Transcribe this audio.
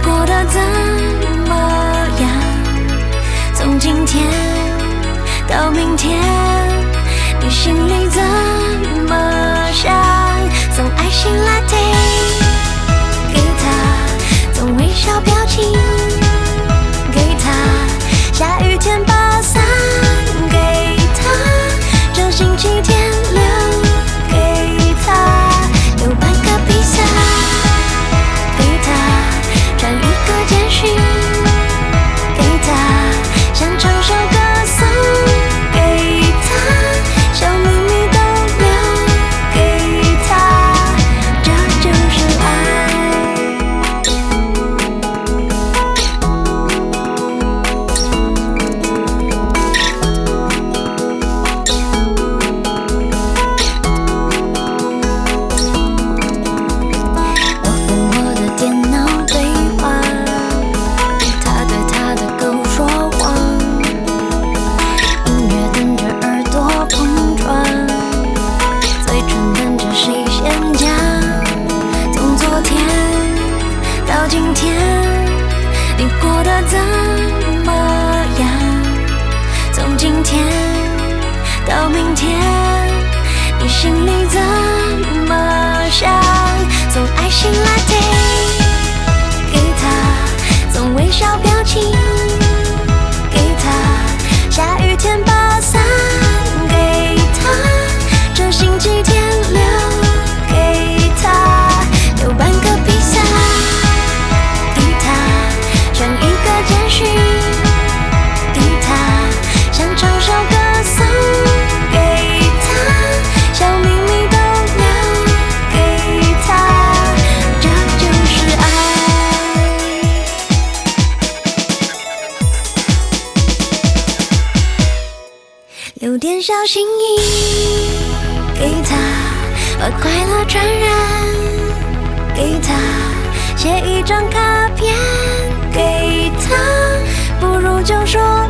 过得怎么样？从今天到明天，你心里怎么想？送爱心 latte 给他，送微笑表情给他，下雨天把伞给他，这星期天留给他，有半个披萨给他，传一个简讯给他，想唱首歌送给他，小秘密都留给他，这就是爱。我跟我的电脑对话，他对他的狗说谎，音乐跟着耳朵碰撞，嘴唇等着谁先讲。从昨天到今天，你过得怎么样？从今天到明天，你心里怎么想？送爱心 latte 给他，送微笑表情给他，下雨天把伞给他，这星期天留给他，有半个披萨给他，传一个简讯给他，想唱首歌送给他，小秘密都留给他，这就是爱。留点小心意给他，把快乐传染给他，写一张卡片给他，不如就说